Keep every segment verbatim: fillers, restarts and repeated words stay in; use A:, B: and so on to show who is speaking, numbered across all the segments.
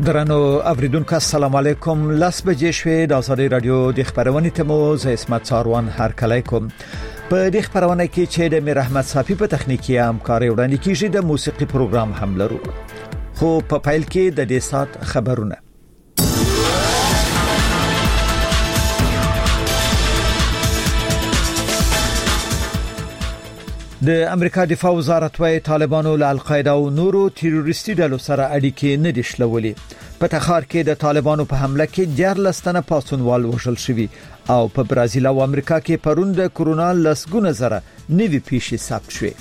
A: درنو اوریدونکو السلام علیکم. لاس بجې شوې د ازادي رادیو د خبرونې تمو ز اسمت ساروان هر کله کوم په دې خبرونه کې چې د میر احمد صافي په تخنیکی همکاري وړاندې کیږي د موسیقي پروګرام هم لرو. خو په پایل کې د دې سات خبرونه. د امریکا دفاع وزارت وايي طالبانو له القاعده او نورو تروریستي ډلو سره اړیکې نه دي شلولې. په تخار کې د طالبانو په حمله کې ډیر لستنه پاسونوال وژل شوی او په برازیل او امریکا کې پرون د کورونا لسګونه زره نوي پیښې ثبت شوې.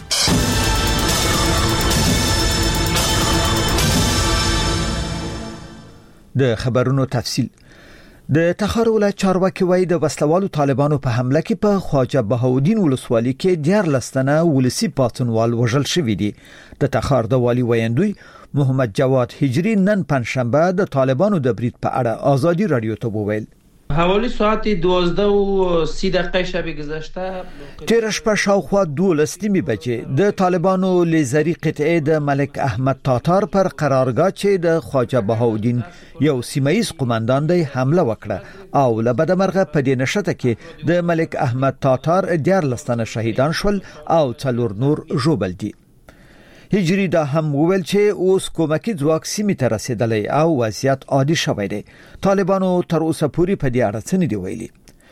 A: د خبرونو تفصیل. د تخار ولایت چارواکي وایي د وسلوالو طالبانو په حمله کې په خواجه بهاودین ولسوالۍ کې ډیر لستنه ولسی پاتونوال وژل شوی دي. د تخار د والی ویندوی محمد جواد هجری نن پنځشنبه د طالبانو د برید په اړه ازادي رادیو ته وویل.
B: حوالی ساعت دوازده و سی دقیقه شب گذشته
A: تیر شپه شاوخوا دولس نیمې بجې د طالبانو لیزري قطعه د ملک احمد تاتار پر قرارګاه چې د خواجه بهاودین یو سیمایي قومندان دی حمله وکړه او لبدمرغه په دې نشته کې د ملک احمد تاتار ډیر لستانه شهیدان شول او څلور نور ژوبل دي. هجری دا هم وویل چې اوس کومکی ځواک سیمې ته رسیدلی او وضعیت عادي شوی دی. طالبانو تر اوسه پورې په دې اړه څه نه دی ویلي.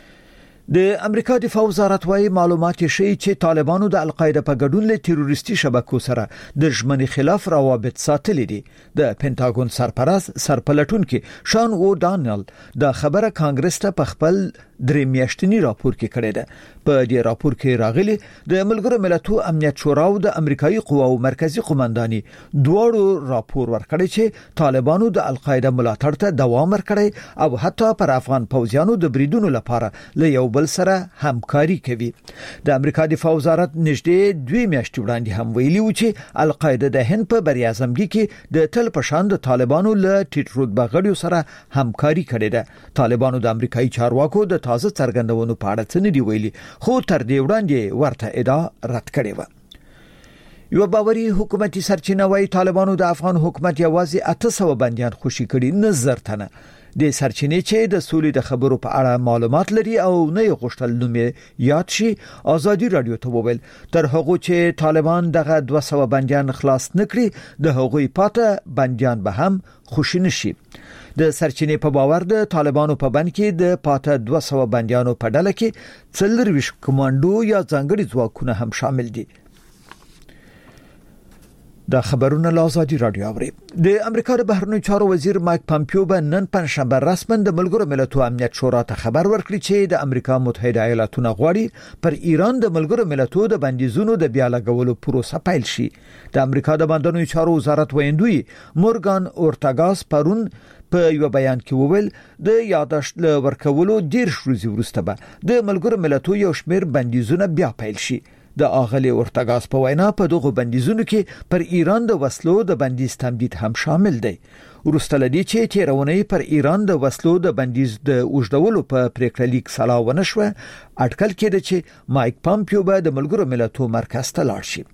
A: د امریکا دفاع وزارت وايي معلومات شي چې طالبانو د القاعده په ګډون له تروریستي شبکو سره د ژمنې خلاف روابط ساتلي دي. د پینټاګون سرپرست سرپلټونکو شان او دانیل د خبره کانګرس ته په خپل درې میاشتنی راپور کې کړی ده. په دې راپور کې راغلي د ملګرو ملتونو امنیت شورا او د امریکایي قواو مرکزی قومنداني دواړو راپور ورکړی چې طالبانو د القاعده ملاتړ ته دوام ورکړي او حتی پر افغان پوځیانو د بریدونو لپاره له یو بل سره همکاري کوي. د امریکا دفاع وزارت نږدې دوه میاشتې وړاندې هم ویلي و چې القاعده د هند په بر اعظمګي کې د تل پشان د طالبانو له ټیټ رتبه غړیو سره همکاري کړې ده. طالبانو د امریکایي چارواکو د تازه څرګندونو په اړه څه نه دی ویلي خو تر دې وړاندې ورته ادعا رد کړې و. یو باوري حکومتي سرچینه وايي طالبانو د افغان حکومت یوازې اته سوه بنديان خوشي کړي نه زرتنه. د سرچینې چې د سولې د خبرو په اړه معلومات لري او نه یې غوښتل نوم یاد شي ازادي رادیو ته وویل تر هغه چې طالبان دغه دوه سوه بنديان خلاص نکړي د هغوی پاته بنديان به هم خوشي نشي. د سرچینې په باور د طالبانو په بند کې د پاته دوه سوه بنديانو په ډله کې څلور ویش کمانډو یا ځانګړي ځواکونه هم شامل دي. د خبرونو لازادي رادیو اوري. د امریکا د بهرنیو چارو وزیر مایک پامپیو به نن پنځشنبه رسماً د ملګرو ملتونو امنیت شورا ته خبر ورکړي چې د امریکا متحده ایالاتونو غواړي پر ایران د ملګرو ملتونو د بندیزونو د بیا لګولو پروسه پیل شي. د امریکا د بهرنیو چارو وزارت ویندوی مورګان اورټاګاس پرون په یو بیان کې وویل د یاداشت ورکولو ډیر شروع وروسته به د ملګرو ملتونو یو شمېر بندیزونه بیا پیل شي. د اغلی اورټاګاس په وینا په دغه بندیزونو کې پر ایران د وسلو د بندیز تمدید هم شامل دی. ورسته لدی چې تیرونې پر ایران د وسلو د بندیز د اوږدولو په پریکړه لیک سلا ونشوه اټکل کېده چې مایک پامپیو به د ملګرو ملتونو مرکز ته لاړ شي.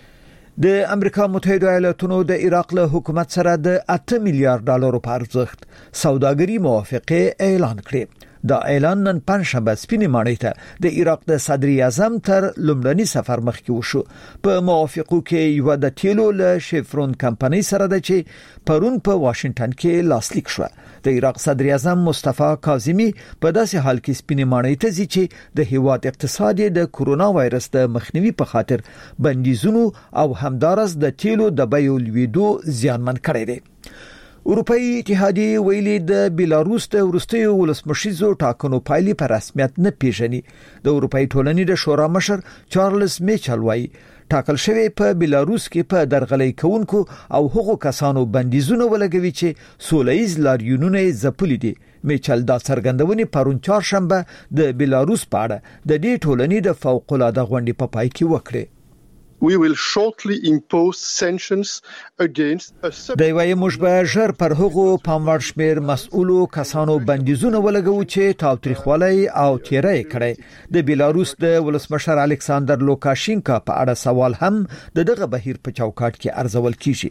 A: د امریکا متحده ایالاتونو د عراق له حکومت سره د اته میلیارډ ډالرو په ارزښت سوداګري موافقه اعلان کړې. دا اعلان نن پنځشنبه سپینې ماڼۍ ته د عراق د صدر اعظم تر لومړني سفر مخکې وشو. په موافقو کې یو د تیلو له شیفرون کمپنۍ سره د چې پرون په واشنگټن کې لاسلیک شو. د عراق صدر اعظم مصطفی کاظمی په داسې حال کې سپینې ماڼۍ ته ځي چې د هیواد اقتصاد د کورونا وایرس د مخنیوي په خاطر بندیزونو او همدارس د تیلو د بیو لوړېدو زیانمن کړی دی. اروپאי اتحادیه ویلي د بیلاروس د ورستیو ولسمشریزو ټاکنو پایلې په رسمیت نه پیژني. د اروپאי ټولنې د شورا مشر چارلز میچل وايي ټاکل شوی په بیلاروس کې په درغلي کوونکو او هغو کسانو بندیزونه ولګوي چې سولهیز لاریونونه ځپلي دي. میچل دا څرګندونې پرون چهارشنبه د بیلاروس په اړه د دې ټولنې د فوق العاده غونډې په پای کې وکړه.
C: We will shortly impose sanctions against a sub-
A: د وایي موږ به ژر پر هغو پاموړ شمیر مسؤلو کسانو بندیزونه ولګو چې تاوتریخوالی او تیری کړي. د بیلاروس د ولسمشر الکساندر لوکاشینکا په اړه سوال هم د دغه بهیر په چوکاټ کې ارزول کیږي.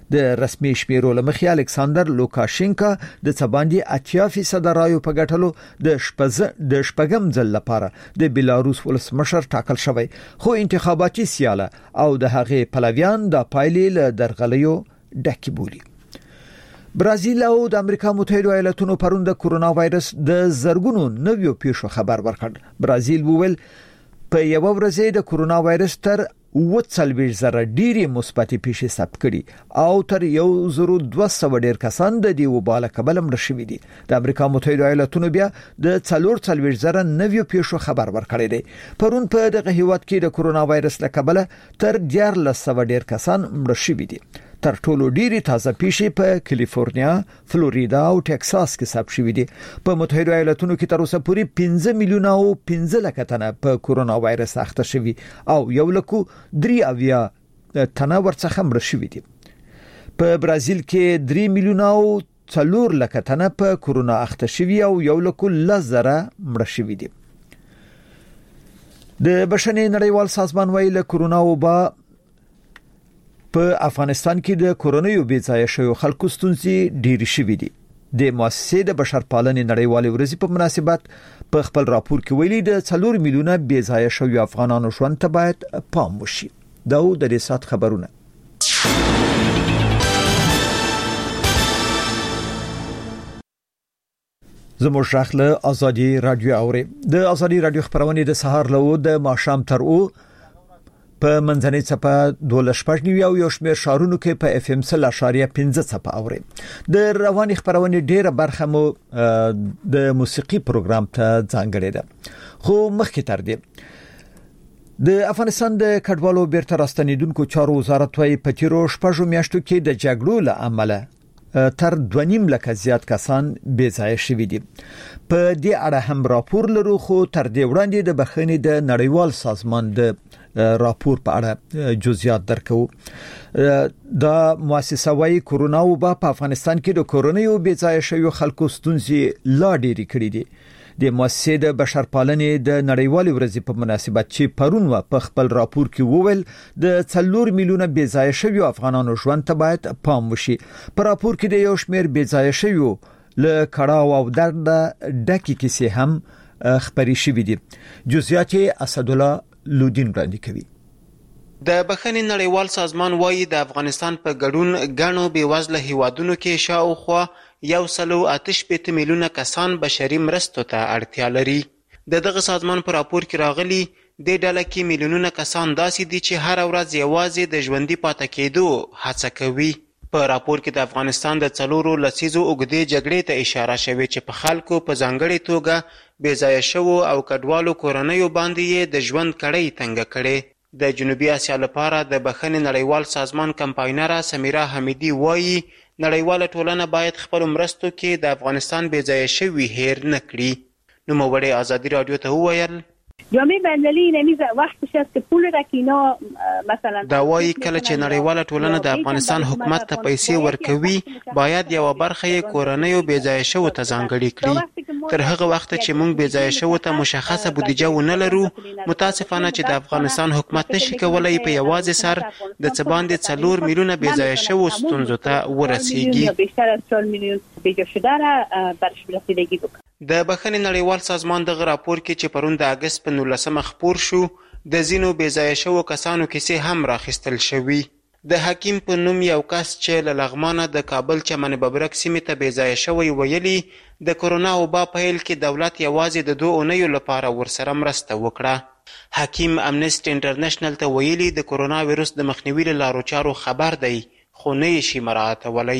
A: د رسمي شمیرو لمخې الکساندر لوکاشینکا د څباندې اتیا فیصد رایو په ګټلو د شپږ د شپږم ځل لپاره د بیلاروس ولسمشر ټاکل شوی، خو انتخاباتي سیاله او د هغې پلویان د پایلې له درغلیو ډکې بولي. برازیل او د امریکا متحده ایالاتونو پرون د کورونا وایرس د زرګونو نویو پیښو خبر ورکړ. برازیل وویل په یو ورځ د کورونا وایرس تر وڅلويش زره ډيري مثبتې پیښې ثبت کړي او تر یو زرو دوه سوه ډیر کسان د دې وباله کبل مړ شوي دي. د امریکا متحده ایالاتونو بیا د څلور څلويش زره نویو پیښو خبر ورکړی دی. پرون په دغه هیواد کې د کورونا وایرس له کبله تر دیارلس سوه ډیر کسان مړ شوي دي. تر ټولو ډیری تازه پیښې په کالیفورنیا، فلوریدا او ټکساس کې ثبت شوې دي. په متحده ایالاتونو کې تر اوسه پورې پنځه میلیونه او پنځه لک تنه په کورونا وایرس اخته شوي او یو لک درې اویا تنه ورڅخه مړ شوي دي. په برازیل کې درې میلیونه او څلور لک تنه په کورونا اخته شوي او یو لک لزره مړ شوي دي. د بشري نړیوال سازمان وایي له کورونا وبا په افغانستان کې د کورونیو بیځای شوی خلکو ستونزې ډېری شوې دي. د مؤسسې د بشرپالنې نړیوالې ورځې په مناسبت په خپل راپور کې ویلي د څلور میلیونه بیځای شوی افغانانو ژوند ته باید پام وشي. دا د دې سات خبرونه. زموږ شاخله ازادي رادیو اوري د ازادي رادیو خبرونه د سهار له د ماښام تر او په منځنۍ څپه دولس شپږ نیو یو شمېر شارونو کې په اف ام سل اشاریه پنځه څپه اوري. د رواني خبرونه ډیره برخه مو د موسیقي پروګرام ته ځانګړې ده. خو مخکې تر دې د افغانستان د کډوالو بیرته راستنیدونکو چارو وزارت وايي په تیرو شپږو میاشتو کې د جګړو له امله تر دوه نیم لکه زیات کسان بې ځایه شوي دي. په دې اړه هم راپور لرو، خو تر دې وړاندې د بخښنې د نړیوال سازمان د راپور په اړه جزئیات درکو. دا مؤسسه وايي کورونا وبا په افغانستان کې د کورونیو بې ځایه شویو خلکو ستونزې لا ډېرې کړې دي. د مؤسسې د بشرپالنې د نړیوالې ورځې په مناسبت چې پرون و په خپل راپور کې وویل د څلور میلیونه بې ځایه شویو افغانانو ژوند ته باید پام وشي. په راپور کې د یو شمېر بې ځایه شویو له کړاو او درد ډکې کیسې هم خبرې شوې دي. جزئیات اسد الله لودین وړاندې کوي.
D: د بخښنې نړیوال سازمان وايي د افغانستان په ګډون ګڼو بېوزله هیوادونو کې شاوخوا یو سلو اته شپېته میلیونه کسان بشري مرستو ته اړتیا لري. د دغه سازمان په راپور کې راغلي د ډله کې میلیونونه کسان داسې دي چې هر ورځ یوازې د ژوندي پاتې کېدو هڅه کوي. په راپور کې د افغانستان د څلورو لسیزو اوږدې جګړې ته اشاره شوې چې په خلکو په ځانګړې توګه بې ځایه شوو او کډوالو کورنیو باندې یې د ژوند کړۍ تنګه کړې. د جنوبي اسیا لپاره د بخښنې نړیوال سازمان کمپاینره سمیرا حمیدي وایي نړیواله ټولنه باید خپل مرستو کې د افغانستان بې ځایه شوي هیر نه کړي. نوموړې ازادي رادیو ته وویل
E: جامعه بین‌المللی نمیز وقتش است که پول را که اینا مثلا
D: دا وايي کله چې نړیواله ټولنه د افغانستان حکومت ته پیسې ورکوي باید یو برخه یې کورنیو بې ځایه شوو ته ځانګړې کړي. تر هغه وخت چې موږ بې ځایه شوو ته مشخصه بودیجه ونه لرو، متاسفانه چې د افغانستان حکومت نشي کولای په یوازې سر د څه باندې څلور میلیونه بې ځایه شوو ستونزو ته ورسیږي.
E: بیشتر از چهار میلیون بې جا شده را برش رسیدگی بکنه.
D: د بخښنې نړیوال سازمان دغه راپور کې چې پرون د اګست په نولسمه خپور شو د ځینو بې ځایه شوو کسانو کیسې هم راخیستل شوي. د حکیم په نوم یو کس چې له لغمانه د کابل چمن ببرک سیمې ته بې ځایه شوی ویلي د کورونا وبا په پیل کې دولت یوازې د دوه اونیو لپاره ورسره مرسته وکړه. حکیم امنیسټي انټرنیشنل ته ویلي د کورونا ویروس د مخنیوي له لارو چارو خبر دی خو نه یې شي مراعاتولی.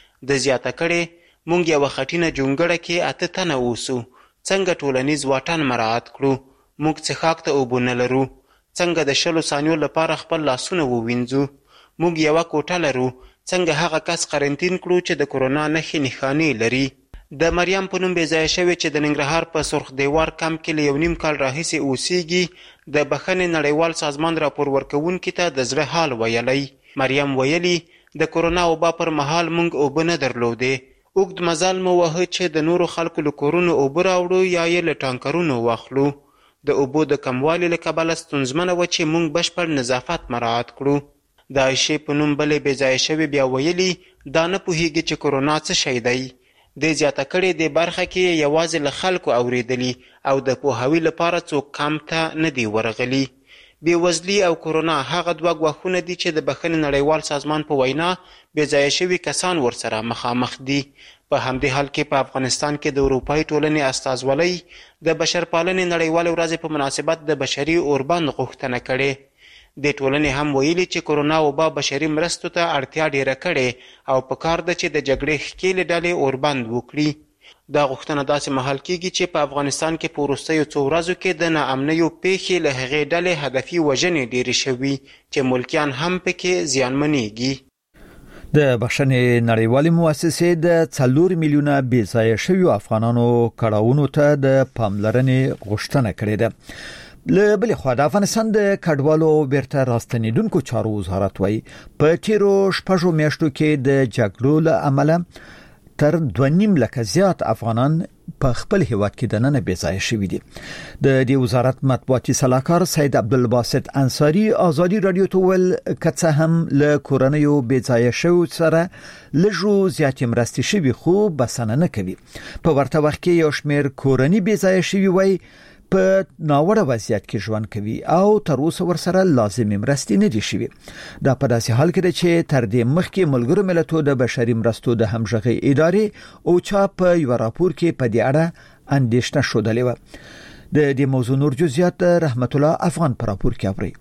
D: د زیاته کړې مونږ یوه خټینه جونګړه کې اته تنه اوسو، څنګه ټولنیز واټن مراعات کړو، موږ څښاک ته اوبه نه لرو، څنګه د شلو ثانیو لپاره خپل لاسونه ووینځو، موږ یوه کوټه لرو، څنګه هغه کس قرنطین کړو چې د کورونا نښې نښانې لري. د مریم په نوم بې ځایه شوې چې د ننګرهار په سرخ دیوار کمپ کې له یو نیم کال راهیسې اوسیږي د بخښنې نړیوال سازمان راپور ورکوونکي ته د زړه حال ویلی. مریم ویلي د کورونا وبا پر مهال موږ اوبه نه درلودې، اوږد مزل مو وهه چې د نورو خلکو له کورونو اوبه راوړو یا یې له ټانکرونو واخلو. د اوبو د کموالي له کبله ستونزمنه وه چې موږ بشپړ نظافت مراعات کړو. د عایشې په نوم بلې بې ځایه شوې بیا ویلي دا نه پوهیږي چې کرونا څه شی دی. د زیاته کړې د برخه کې یوازې له خلکو اوریدلی او د پوهاوي لپاره څوک کم ته نه دی ورغلی. بېوزلي او کرونا هغه دوه ګواښونه دي چې د بخښنې نړیوال سازمان په وینا بې ځایه شوي کسان ورسره مخامخ دي. په همدې حال کې په افغانستان کې د اروپایي ټولنې استازولۍ د بشرپالنې نړیوالې ورځې په مناسبت د بشري اوربند غوښتنه کړې. د ټولنې هم ویلي چې کرونا وبا بشري مرستو ته اړتیا ډیره کړې او په کار ده چې د جګړې ښکېلې ډلې اوربند وکړي. دا غوښتنه داسې مهال کېږي چې په افغانستان کې په وروستیو څو ورځو کې د ناامنیو پیښې له هغې ډلې هدفي وژنې ډېرې شوي چې ملکیان هم پکې زیانمنېږي.
A: د بخښنې نړیوالې مؤسسې د څلور میلیونه بې ځایه شویو افغانانو کړاوونو ته د پاملرنې غوښتنه کړې ده. له بلې خوا د افغانستان د کډوالو بیرته راستنېدونکو چارو وزارت وایي په تیرو شپږو میاشتو کې د جګړو له امله تر دوه نیم لکه زیات افغانان په خپل هیواد کې د نن بې ځایه شوي دي. د دې وزارت مطبوعاتي سلاکار سید عبدالباسط انصاری ازادي رادیو ته ویل که څه هم له کورنیو بې ځایه شویو سره لږو زیاتې مرستې شوي خو بسنه نه کوي. په ورته وخت کې یو شمېر کورني بې ځایه شوي وایي په ناوړه وضعیت کې ژوند کوي او تر اوسه ورسره لازمي مرستې نه دي شوي. دا په داسې حال کې ده چې تر دې مخکې ملګرو ملتونو د بشري مرستو د همغږۍ ادارې او چا په یو راپور کې په دې اړه اندېښنه ښودلې وه. د دې موضوع نور جزئیات رحمت الله افغان په راپور کې اوري.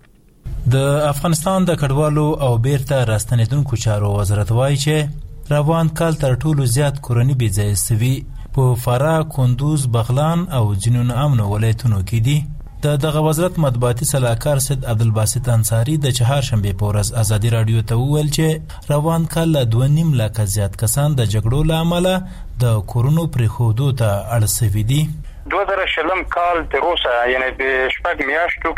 F: د افغانستان د کډوالو او بیرته راستنېدونکو چارو وزارت وایي چې روان کال تر ټولو زیات کورني بې ځایه سوي په فراه، کندوز، بغلان او ځینو ناامنو ولایتونو کې دي. د دغه وزارت مطبوعاتي سلاکار سید عبدالباسط انصاری د چهارشنبې په ورځ ازادي رادیو ته وویل چې روان کال له دوه نیم لکه زیات کسان د جګړو له امله د کورونو پرېښودو ته اړ سوي دي.
G: دوه زره شلم کال تر اوسه یعنې په شپږ میاشتو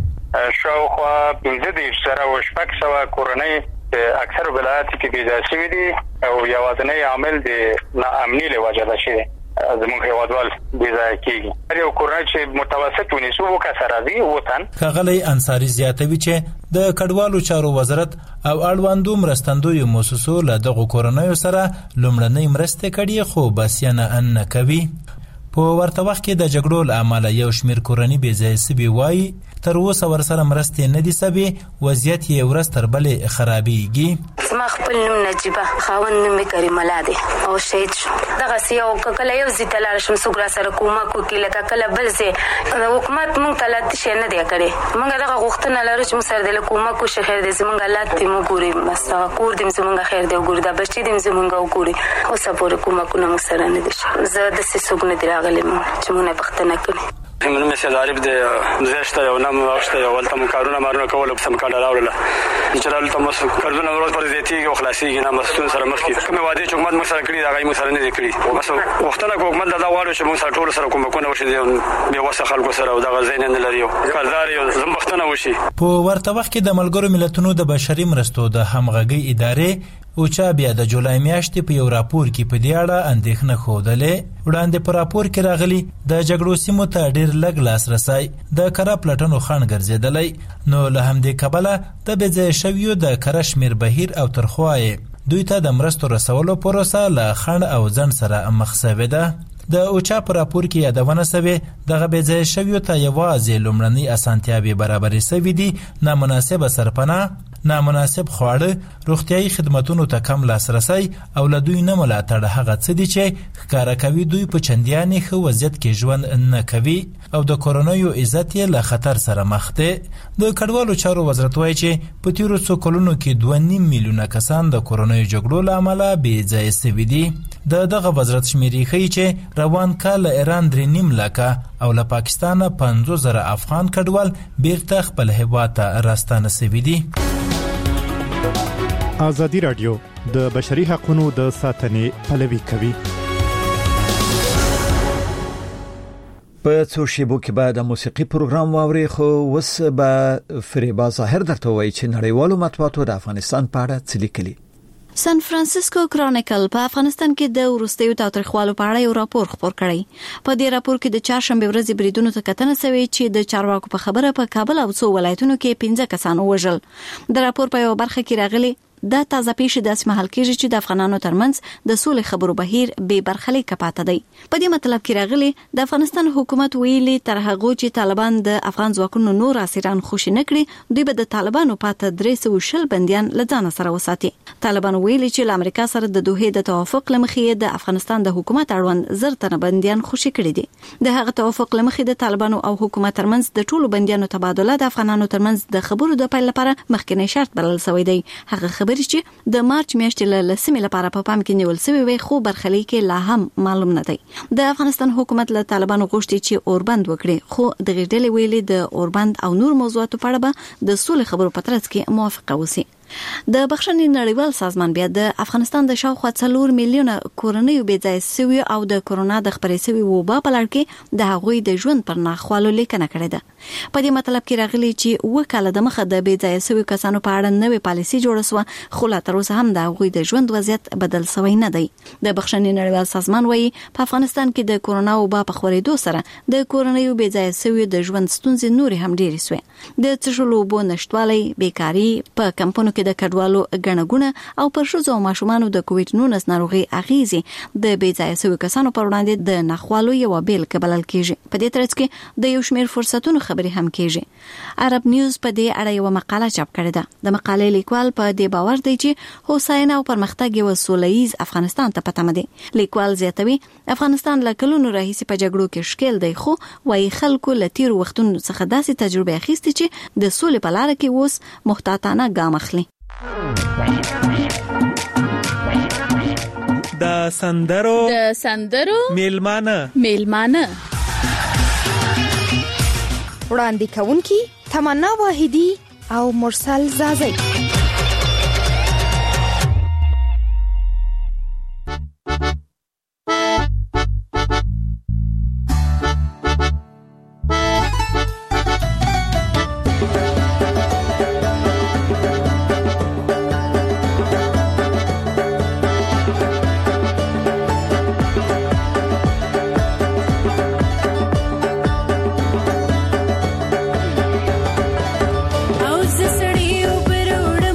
G: کې شاوخوا پنځه دېرش زره او شپږ سوه کورنۍ په اکثرو ولایاتو کې بې ځایه شوي دي او یوازینی عامل د ناامني له وجې ده چې زموږ هیوادوال بې ځایه کېږي. هر یو کورنۍ چې متوسط ونیسو اووه کسه راځي، اووه تن.
F: ښاغلی انصاري زیاتوي چې د کډوالو چارو وزارت او اړوندو مرستندویو مؤسسو له دغو کورنیو سره لومړنۍ مرستې کړي خو بسیانه نه کوي. په ورته وخت کې د جګړو له امله یو شمېر کورني بې ځایه سوي وایي تر اوسه ورسره مرستې نه دي سوي، وضعیت یې ورځ تر بلې خرابېږي.
H: زما خپل نوم نجیبه، خاوند نوم یې کریم الله دی او شهید شو. دغسې یو که کله یو ځای ته لاړ شم څوک راسره کومک وکړي، لکه کله بل ځای د حکومت موږ ته لا څه شی نه دی کړی. موږ دغه غوښتنه لرو چې موږ سره د کومک وشي، خیر دی زموږ حالات دې وګوري، بس کور دې زموږ خیر دی وګوري، دا بچي دې زموږ وګوري. اوسه پورې کومکونه موږ سره نه دي شوي. زه داسې څوک نه دی راغلی چې موږ نه پوښتنه کړې.
G: من مثل عارف د زشته یو نام واخته یو ولته مکارونه مارونه کول په سم کال راوړل چې راول ته مس کارونه ورځ پر زیاتیږي او خلاصيږي نه مستون سره مخکې کوم وعده چې حکومت مو سره کړی دا غي مو سره نه دی کړی. بس وختونه حکومت دا واړو چې مو سره ټول سره کوم کوونه وشي دی وسه خلکو سره او دا غزین نه لري کارزار یو زمبختنه وشي.
F: په ورته وخت کې د ملګرو ملتونو د بشري مرستو د همغږۍ ادارې او چا بیا د جولای میاشتې په یو راپور کې په دې اړه اندېښنه ښودلې. وړاندې په راپور کې راغلي د جګړو سیمو ته ډېر لږ لاسرسی د کره پلټنو خنډ ګرځېدلی، نو له همدې کبله د بې ځایه شویو د کره شمېر بهیر او ترخوایې دوی ته د مرستو رسولو پروسه له خنډ او ځنډ سره مخ سوې ده. د اوچا په راپور کې یادونه سوې دغه بې ځایه شویو ته یوازې لومړنۍ اسانتیاوې برابرې سوي دي، نامناسبه سرپناه، نامناسب خواړه، روغتیايي خدماتونو ته کم لاسرسی او له دوی نه ملاتړ هغه څه دي چې ښکاره کوي دوی په چندیانې ښه وضعیت کې ژوند نه کوي او د کورنیو عزت یې له خطر سره مخ دی. د کډوالو چارو وزارت وایي چې په تیرو څو کلونو کې دوه نیم میلیونه کسان د کورنیو جګړو له امله بې ځایه سوي دي. د دغه وزارت شمیرې ښیي چې روان کال له ایران درې نیم لکه او له پاکستانه پنځوس زره افغان کډوال بیرته خپل هیواد ته راستانه سوي دي.
I: ازادي رادیو د بشري حقوقو د ساتنې پلوي کوي.
A: په څو شیبو کې به د موسیقي پروګرام واوري، خو اوس به فریبا ظاهر درته وایي چې نړیوالو مطبوعاتو د افغانستان په اړه څه لیکلي.
J: سان فرانسیسکو کرونیکل په افغانستان کې د وروستیو تاریخوالو په اړه یو راپور خپور کړی. په دې راپور کې د چهارشنبه ورځې بریدونو ته کتنه شوې چې د چارواکو په خبره په کابل او څو ولایتونو کې پنځه کسان وژل. د راپور په یو برخه کې راغلي دا تازه پیښې د اسمحل کېږي چې د افغانانو ترمنځ د سولې خبرو بهیر به برخلیک پاتې دی. په دې مطلب کې راغلي د افغانستان حکومت ویلي تر هغه چې طالبان د افغان ځواکونو نور اسیران خوشي نه کړي دوی به د طالبانو پاته درې سوه شل بنديان له ځان سره وساتي. طالبان ویلي چې له امریکا سره د دوحې د توافق لمخې د افغانستان د حکومت اړوند زر تنه بنديان خوشي کړي دي. د هغه توافق لمخې د طالبانو او حکومت ترمنځ د ټولو بنديانو تبادله د افغانانو ترمنځ د خبرو د پیل لپاره مخکنی شرط بلل شوی دی. هغه خبرې چې د مارچ میاشتې له لسمې لپاره په پام کې نیول شوی وي خو برخلیک لا هم معلوم نه دی. د افغانستان حکومت له طالبانو غوښتي چې اوربند وکړي خو د غیډلې ویلي د اوربند او نور موضوعاتو په اړه به د سولې خبرو په ترڅ کې موافقه وسی. د بخښنې نړیوال سازمان بیا د افغانستان د شاوخوا څلور میلیونه کورنیو بې ځای شوي او د کورونا د خپرې شوي وبا په لړ کې د هغوی د ژوند پر ناخوالو لیکنه کړې ده. په دې مطلب کې راغلي چې اوه کاله د مخه د بې ځای شوي کسانو په اړه نوې پالیسي جوړه شوه خو لا تر اوسه هم د هغوی د ژوند وضعیت بدل شوی نه دی. د بخښنې نړیوال سازمان وایي په افغانستان کې د کورونا وبا په خورېدو سره د کورنیو بې ځای شوي د ژوند ستونزې نورې هم ډېرې شوې. د څښلو اوبو نشتوالی، بیکاري، په کمپونو د کډوالو غنغونه او پر شوزو ماشومانو د کووډ نولس ناروغي اغیزې د بې ځای شوي کسانو پر وړاندې د ناخوالو یو بیل کبلل کیږي. په دې ترڅ کې د یو شمېر فرصتونو خبرې هم کیږي. عرب نیوز په دې اړه یو مقاله چاپ کړې ده. د مقالې لیکوال په دې باور دی چې هوساینه او پرمختګ یو سولهییز افغانستان ته پته مده. لیکوال زیاتوي افغانستان له کلونو راهیسې په جګړو کې شکل دی خو وايي خلکو له تیر وختونو څخه داسې تجربه اخیستې چې د سولې په لار کې اوس محتاطانه ګام اخلي.
K: د سندرو
L: د سندرو
K: میلمانه
L: میلمانه
M: وړاندې کوونکی تمنا واحدی او مرسل زازی.
N: او زسړی وبروړ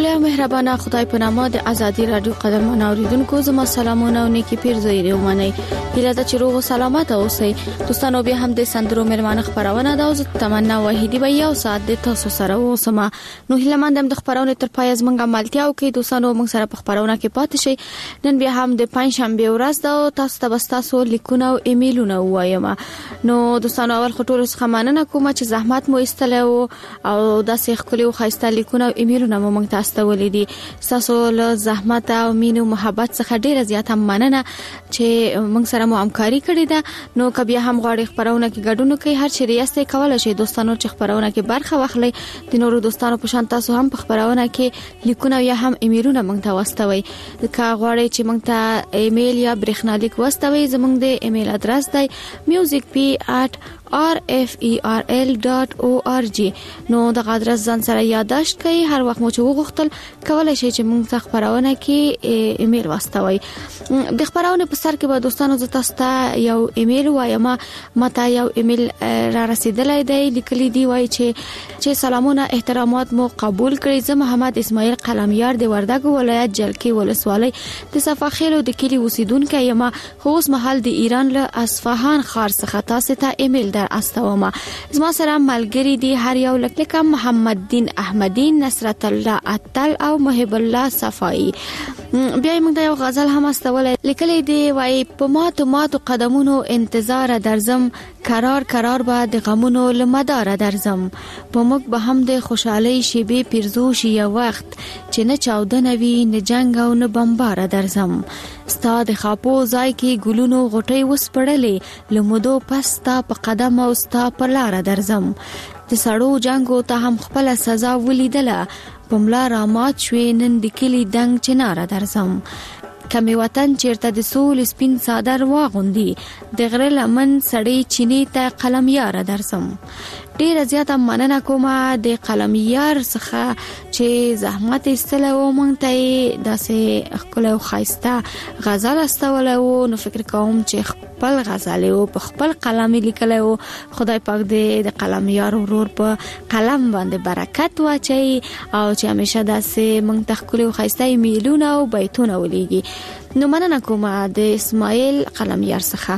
J: ښکلی او مهربانه خدای په نامه د ازادي رادیو قدرمن اوریدونکو زما سلامونه او نیکی پیرزوی ومنئ. هیله ده چې روغ او سلامت اوسئ. دوستانو بیا هم د سندرو مېرمنه خبرونه ده او زه تمنا وحیدی به یو ساعت د تاسو سره اوسم. نو هیله مندم د خبرونه تر پای زمونږ عملتیا او کې دوستانو موږ سره په خبرونه کې پاتې شئ. نن بیا هم د پنځ شنبه ورځ ده او تاسو ته تاسو لیکونه او ایمیلونه وایم. نو دوستانو اول خطور څخه مننه کوم چې زحمت مو ایستلو او د سیخ کلیو خاصه لیکونه او ایمیلونه مو موږ تاسو ته ولیدي. تاسو له زحمت او مینو محبت څخه ډیره زیاته مننه چې موږ سره مو همکاري کړې ده. نو کبه هم غواړي خبرونه کې ګډون کوي هر چیرې یاست کولای شئ دوستانو چې خبرونه کې برخه واخلئ. د نورو دوستانو په شان تاسو هم په خبرونه کې لیکونه یا هم ایمیلونه موږ ته واستوي. که غواړئ چې موږ ته ایمیل یا برېښنالیک واستوي زموږ د ایمیل ادرس دی music p at r f e r l dot org. نو د ادرس ځان سره یادداشت کړئ. هر وخت مو چې وغوښتل کولای شئ چې موږ ته خبرونه کې ایمیل واستوي. د خبرونه په سر کې به دوستانو زه تاسو ته یو ایمیل وایم. ماته یو ایمیل را رسیدلی دی. لیکلي دی وایي چې چې سلامونه احترامات مو قبول کړئ. زه محمد اسماعیل قلمیار د وردګ ولایت جلکی ولسوالۍ د صفاخیلو د کلی اوسیدونکو یم. خو اوس مهال د ایران له اصفهان ښار څخه تاسو ته ایمیل در استوما. زما سره ملګری دی هر یو لکه محمد دین احمدی، نصرت الله اتل او محب الله صفایی. بیا موږ د یو غزل هم استولې لیکلې دی وای په ماتو ماتو قدمونو انتظار درزم، قرار قرار به د غمونو لمدار درزم. په موږ به هم د خوشحالي شیبې پیرزو شي یو وخت چې نه چاودنه وي نه جنگ او نه بمبار درزم. ستا د خاپو ځای کې ګلونو غټي وسپړلې لمدو پستا په قدم او ستا په لار درزم. د سړو جنگو ته هم خپل سزا ولیدله پملا را مات شوې نن د کلی دنګ چنار درزم. کمی وطن چیرته د سول سپین صادر واغوندي د غره لمن سړی چینی ته قلم یار درزم. ډیره زیاته مننه کوم د قلمیار څخه چې زحمت ایستله او مونږ ته داسې خپل او خاصه غزل استوله او نو فکر کوم چې خپل غزل او په خپل قلم لیکله او خدای پاک دې د قلمیار ورور په قلم باندې برکت واچي او چې همیشه داسې مونږ ته خپل او خاصه ایمیلونه او بیتونه ولېږي. نو مننه کوم د اسماعیل قلمیار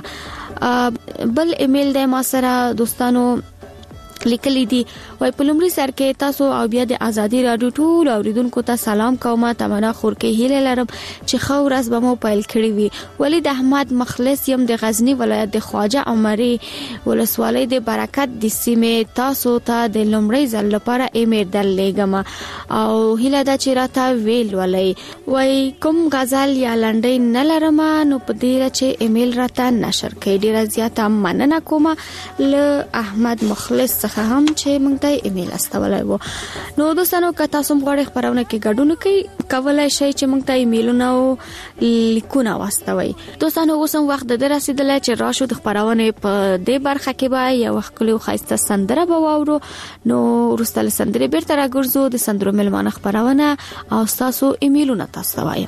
J: څخه. بل ایمیل د ما سره دوستانو لیکلی دی وای په لومړي سر کې تاسو او بیا د ازادي رادیو ټول اوریدونکو ته سلام کوم. تمنا خورکې هیله لرم چې خو ورځ به مو پیل کړی وي. ولید احمد مخلص یم د غزنی ولایت د خواجه عمري ولسوالۍ د برکت د سیمې. تاسو ته د لومړي ځل لپاره ایمیل درلېږم او هیله ده چې راته ویل ولای وای کوم غزل یا لنډۍ نه لرم نو په دې چې ایمیل راته نشر کړئ. ډیره زیاته مننه کوم له احمد مخلص هم چې موږ ته ایمیل استولای وو. نو دوستانو که تاسو غواړئ خبرونه کې ګډون کړئ کولای شئ چې موږ ته ایمیلونه او لیکونه واستوي. دوستانو اوس هم وخت د رسیدلای چې راشو د خبرونه په دې برخه کې به یو خپل خاصه سندره به واورو. نو ورسته سندره بیرته راګرځو د سندرو ملمانه خبرونه او تاسو ایمیلونه تاسو وایم.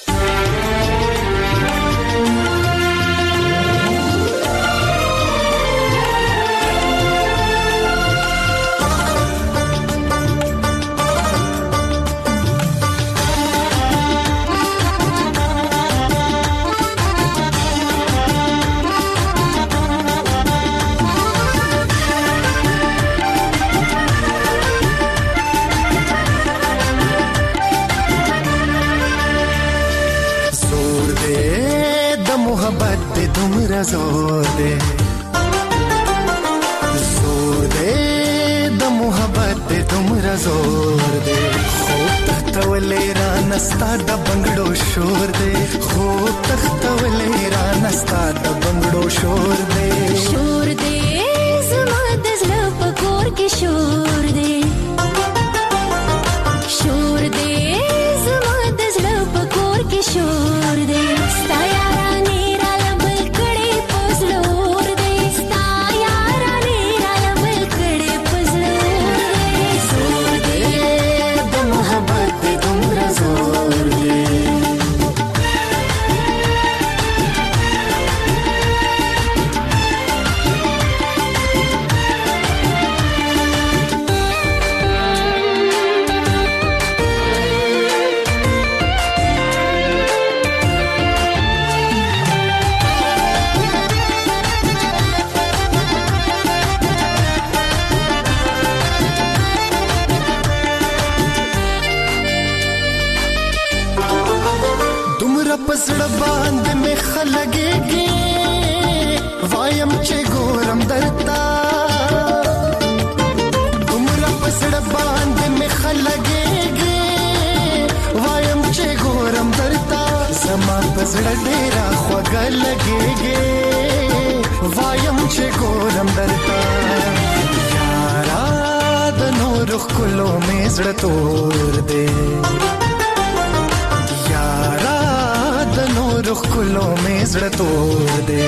K: زور دے زور دے د محبت دے تمرا زور دے خوب تختولے را نستا د بنگڑو شور دے خوب تختولے را نستا د بنگڑو شور دے
L: شور دے زما د زړه په کور کې شور دے شور دے زما د زړه په کور کې شور دے ستا یارانه
K: پسړ باندې مې خلګيږي وایم چې ګورم درتا دومره پسړ باندې مې خلګيږي وایم چې ګورم درتا زما پسړ ډېر خوږه لګيږي وایم چې ګورم درتا یارا د نور خلو مې زړه تور دې یارا د نور خلو مې زړه تور دې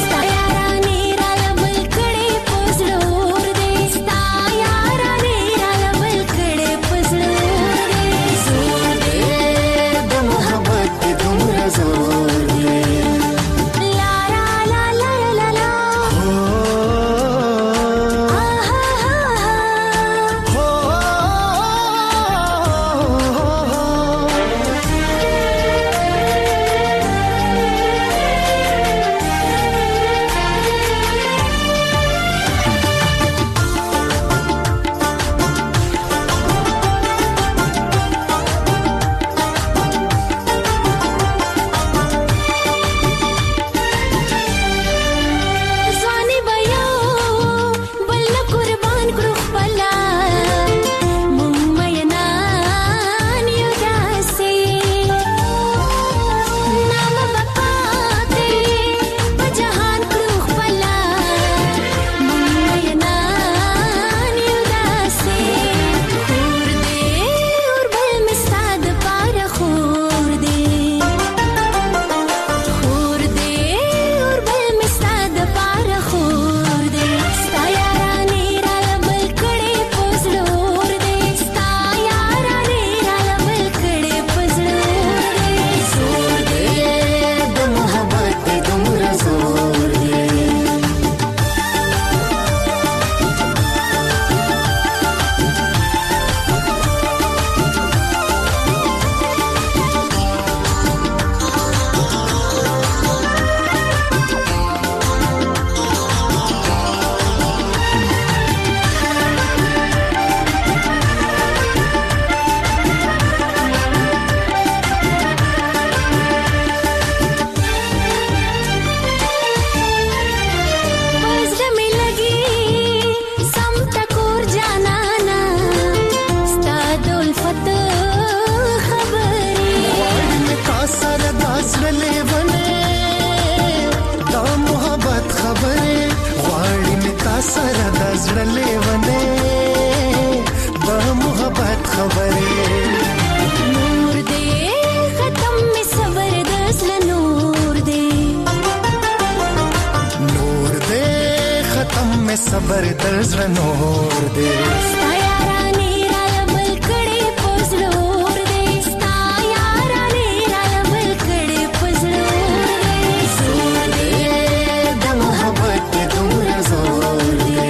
K: صبر تر زړه نور دې ستا یارانې را بل کړې پزړور دې ستا یارانې را بل کړې پزړور دې زور دې د محبت دومره زور دې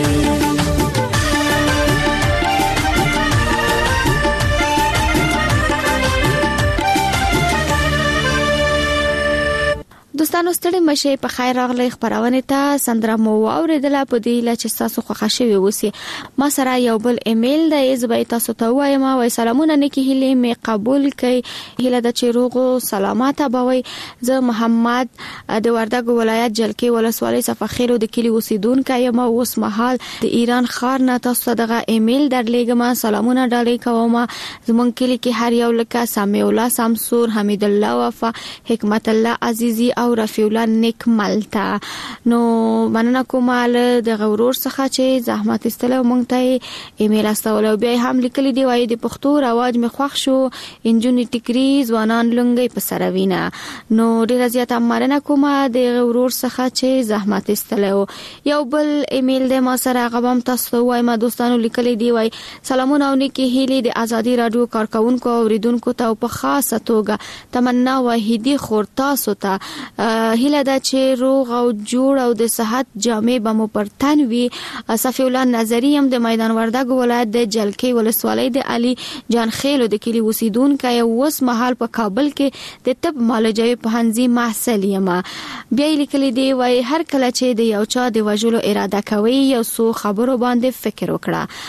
J: دوستانو ستړي مشه په خیر راغلی خبرونه ته سندره مو اوریدله په دې لا چې تاسو خوښ شوي اوسئ ما سره یو بل ایمیل د ایزبای تاسو ته وایم او سلامونه نکي هلي می قبول کړئ هله د چیروغو سلامات بوي زه محمد د وردګ ولایت جلکې ولسوالۍ صفه خیرو د کلی اوسیدونکو یم اوس مهال د ایران خار نه تاسو دغه ایمیل درلېګم سلامونه ډالۍ کوم زمونږ کلی کې هر یو لکه سامي الله سمسور حمید الله وفا حکمت الله عزیزي او رفیع الله نکملتا نو مننه کوم د غورور څخه چې زحمت استله مونږ ته ایمیل استولو بیا هم لیکلي دی وای د پښتو رواج می خوښ شو انجونی ټیکری ځوانان لنګي په سروینا نو ډیر زیاته مننه کوم د غورور څخه چې زحمت استله یو بل ایمیل د ما سره غوام تاسو وای ما دوستانو لیکلي دی وای سلامونه او نیکی هیلي د ازادي رادیو کارکونکو اوریدونکو ته په خاصه توګه تمنا وحیدی خور تاسو ته هله دا چې روغ او جوړ او د صحت جامع بمو پرتن وی صفی الله نظری هم د میدان وردګ ولایت د جلکې ولسوالۍ د علي جان خیلو د کلی اوسیدونکو اوس مهال په کابل کې د طب معالجوي پوهنځي محصل یم بیا لیکلي دی وای هر کله چې د یو چا د وژلو اراده کوي یو څو خبرو باندې فکر وکړه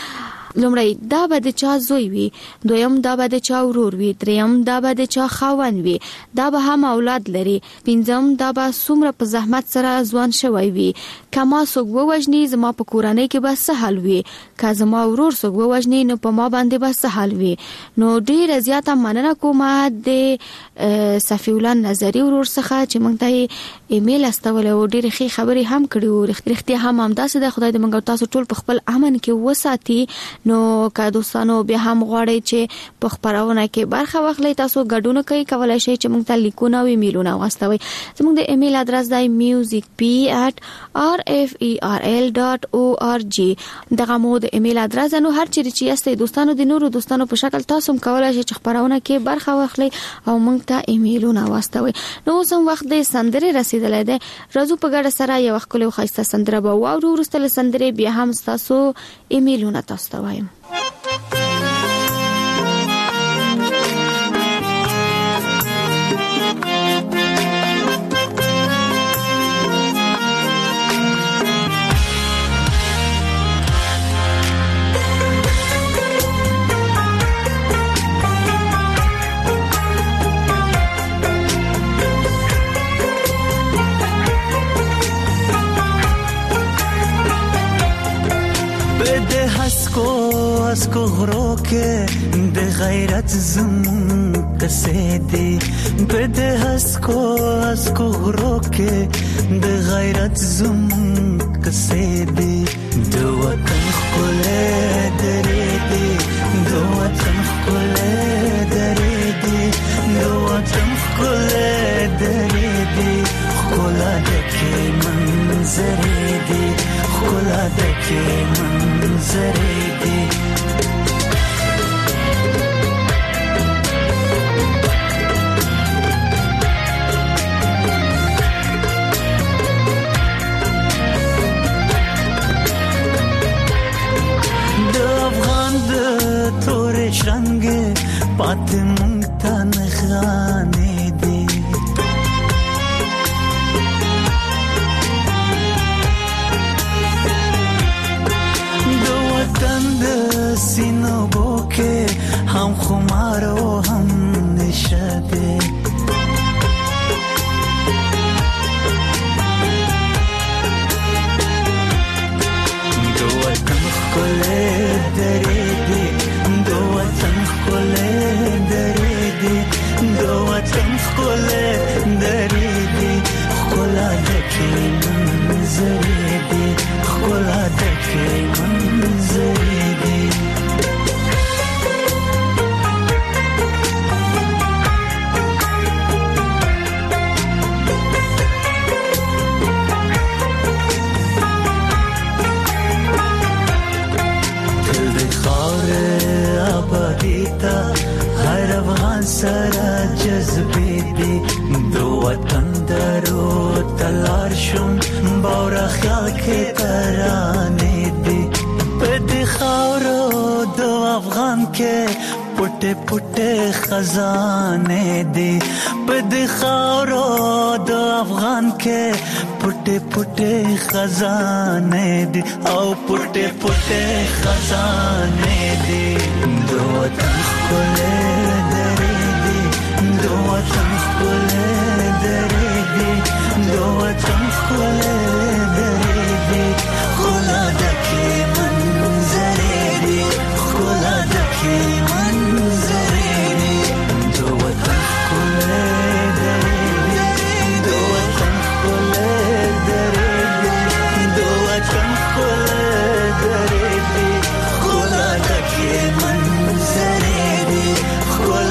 M: لومړی دا به د چا زوی وي، دویم دا به د چا ورور وي، دریم دا به د چا خاوند وي، دا به هم اولاد لري، پنځم دا به څومره په زحمت سره ځوان شوی وي، کما څوک ووژني زما په کورنۍ کې به څه حل وي، که زما ورور څوک ووژني نو په ما باندې به څه حل وي. نو ډیره زیاته مننه کوم د صفی الله نظری ورور څخه چې موږ ته ایمیل استول او ډیره ښه خبرې هم کړې وو. رښتیا هم همداسې د خدای د منګو تاسو ټول په خپل امن کې وساتي. نو که دوستانو بیا هم غواړئ چې په خبرونه کې برخه واخلئ، تاسو ګډون کوي کولای شئ چې موږ ته لیکونه او ایمیلونه واستوي. زموږ د ایمیل ادرس دی music p at r f e r l dot org. دغه مو د ایمیل ادرس نو هر چیرې چې یاستئ دوستانو د نورو دوستانو په شکل تاسو هم کولای شئ چې خبرونه کې برخه واخلئ او موږ ته ایمیلونه واستوي. نو اوس هم وخت د سندرې رسیدلی دی. راځو په ګډه سره یو ښکلی او ښایسته سندره به واورو. وروسته له سندرې بیا هم ستاسو ایمیلونه تاسو ته وایم.
K: اسکو اسکو غرو کې د غیرت زمون کسې دی، بد اسکو اسکو غرو کې د غیرت زمون کسې دی، د وطن خلې درې دی، د وطن خلې درې دی، د وطن خلې درې دی، خلا دکې منظرې دی، خلا دکې منظرې دی. د افغان د تورې شرنګې پاتې مونږ ته نښانې دي، وطن د سینو بوکې هم خمار او هم نشه دی، د وطن ښکلې درې دی، د وطن ښکلې درې دی، د وطن ښکلې درې دی، ښکلا دکې منظرې دی، ښکلا دکې منظرې دی. تل د خاورې آبادي ته هر افغان سره جذبې دي، د وطن درو تلار شم باور خیال کې ترانې دي، په دې خاورو د افغان کې پټه پټه خزانې دي، په دې خاورو د افغان کې پټه پټه خزانې دي، او پټه پټه خزانې دي، د وطن ښکلې درې دي، د وطن ښکلې درې دي، د وطن ښکلې درې دي، ښکلا دکې منظرې دي، ښکلا دکې منظرې دي، د وطن ښکلې درې دي، د وطن ښکلې درې دي، د وطن ښکلې درې دي، ښکلا دکې منظرې دي، ښکلا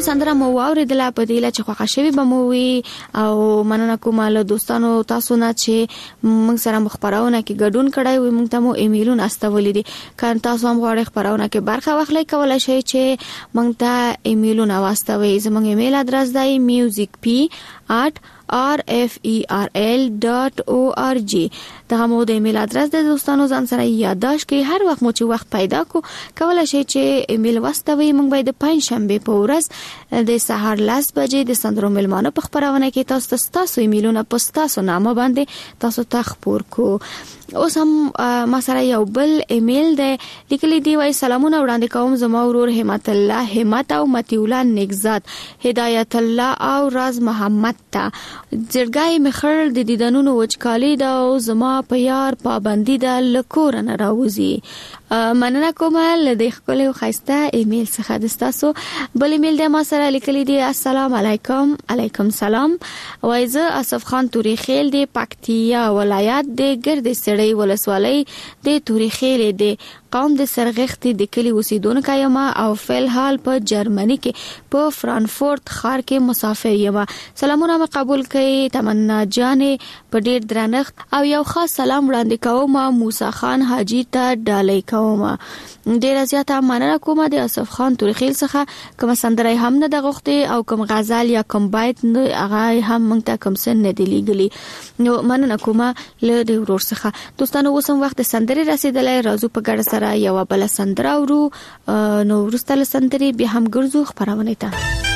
M: سندره مو واوریدله په دې لچ خوښه شوی به مو وي او مننه کوم له دوستانو تاسو نه چې موږ سره مخبرونه کې ګډون کړای وي. موږ ته مو ایمیلونه استولې دي کله تاسو هم غواړئ خبرونه کې برخه واخلئ کولای شئ چې موږ ته ایمیلونه واستوي. زموږ ایمیل ادرس دی music p at r f e r l dot org. دا مو د ایمیل ادرس د دوستانو ځان سره یاداش کې هر وخت مو چې وخت پیدا کو کولای شئ چې ایمیل واستوي. موږ به د پنځ شنبه په ورځ د سهار لاس بجې د سندرو ملمانه په خبرونه کې تاسو تاسو ایمیلونه په تاسو نامه باندې تاسو ته خبر کو. اوس هم ما سره یو بل ایمیل دی لیکلی دی وای سلامونه وړاندې کوم زما ورور همت الله همت او متی الله نگزاد هدایت الله او راز محمد ته زړګای مخړ د دیدنونو وچکالي دا او زما په یار پابندي د لکور نه راوځي. مننه کوم له خپل خسته ایمیل څخه د تاسو بل ایمیل د ما سره لیکلی دی السلام علیکم. علیکم سلام. وای زه اسف خان توري خیل دی پکتیا ولایت دی ګرد سړی ولسوالۍ د توري خیل دی قوم د سرغخت د کلی اوسیدونکو یم او فل حال په جرمني کې په فرانکفورت ښار کې مسافر یم. سلامونه مې قبول کړئ. تمنا جانې په ډیر درنښت او یو خاص سلام وړاندې کوم موسی خان حاجی ته ډالۍ کوم. ډیر زیاته مننه کوم د اسف خان تورخیل څخه کوم سندره هم نه د غوښتي او کوم غزل یا کوم بیت هغه هم موږ ته کوم سن نه دی لګلی. نو مننه کوم له دې ورور څخه. دوستانو اوس هم وخت سندري رسیدلې راځو په ګډه سره یو بل سندره ورو نو ورستله سندري به هم ګرځو خبرونه ته.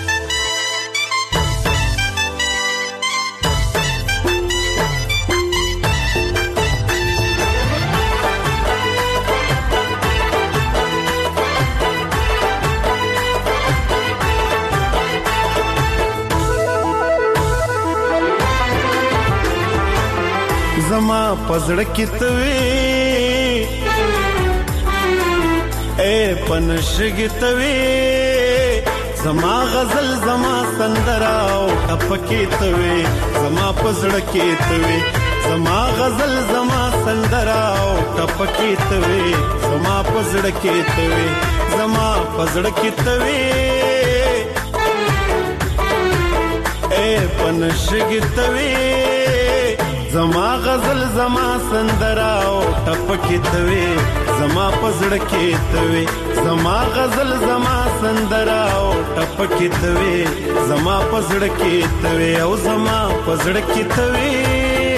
K: زما پزړه کې توي اے پنشګ توي زما غزل زما سندرا او ټپکې توي زما پزړه کې توي زما غزل زما سندرا او ټپکې توي زما پزړه کې توي زما پزړه کې توي اے پنشګ توي زما غزل زما سندرا او ټپکې توي زما پزړه کې توي زما غزل زما سندرا او ټپکې توي زما پزړه کې توي او زما پزړه کې توي.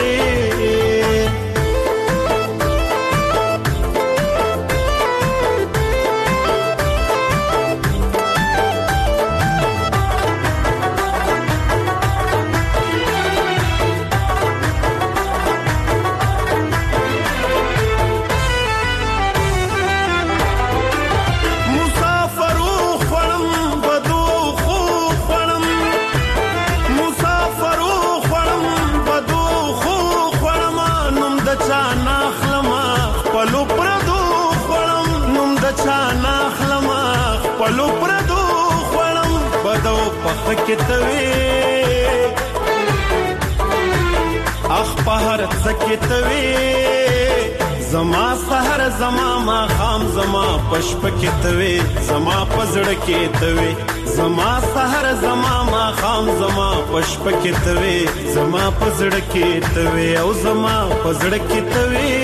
K: کتوي اخ پهر سکتوي زما سحر زما ما خام زما پشپ کتوي زما پزړه کتوي زما سحر زما ما خام زما پشپ کتوي زما پزړه کتوي او زما پزړه کتوي.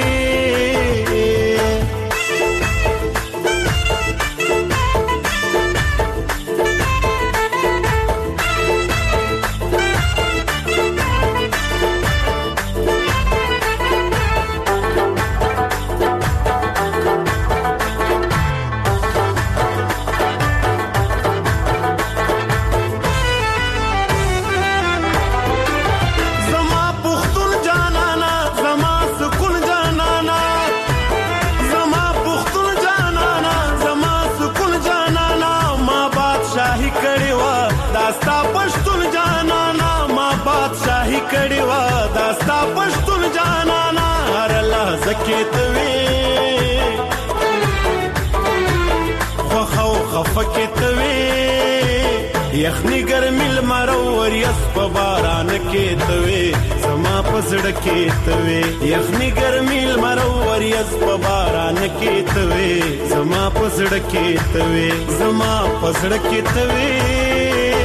K: یخنی ګرمي لمر ور یس په باران کې توي زما په
N: پزړه کې توي یخني ګرمي لمرور یز په باران کې توي زما پزړه کې توي زما پزړه کې توي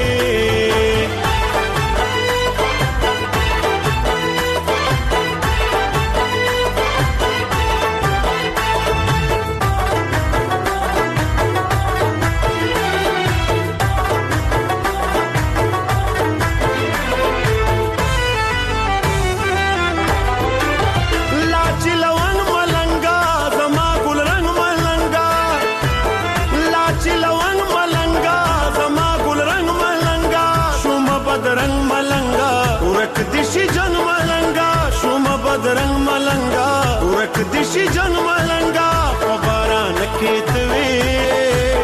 N: رنگ ملنگا ورک دشي جن ملنگا په باران کې توي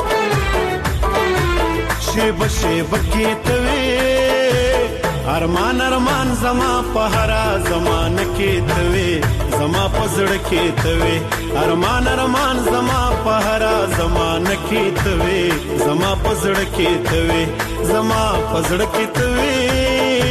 N: شیب شیب کې توي ارمان ارمان زما په هرا زمان کې توي زما پزړ کې توي ارمان ارمان زما په هرا زمان کې توي زما پزړ کې توي زما پزړ کې توي